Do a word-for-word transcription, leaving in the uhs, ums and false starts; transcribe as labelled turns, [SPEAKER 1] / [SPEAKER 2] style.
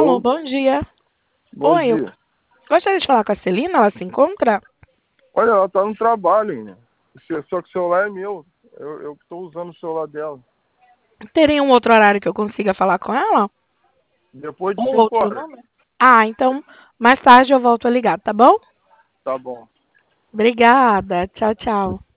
[SPEAKER 1] Alô, bom dia.
[SPEAKER 2] Bom
[SPEAKER 1] Oi, eu
[SPEAKER 2] dia.
[SPEAKER 1] gostaria de falar com a Celina, ela se encontra?
[SPEAKER 2] Olha, ela tá no trabalho, né? Só que o celular é meu. Eu, eu que tô usando o celular dela.
[SPEAKER 1] Teria um outro horário que eu consiga falar com ela?
[SPEAKER 2] Depois de
[SPEAKER 1] Ou
[SPEAKER 2] cinco
[SPEAKER 1] outro
[SPEAKER 2] horas.
[SPEAKER 1] número? Ah, então mais tarde eu volto a ligar, tá bom?
[SPEAKER 2] Tá bom.
[SPEAKER 1] Obrigada. Tchau, tchau.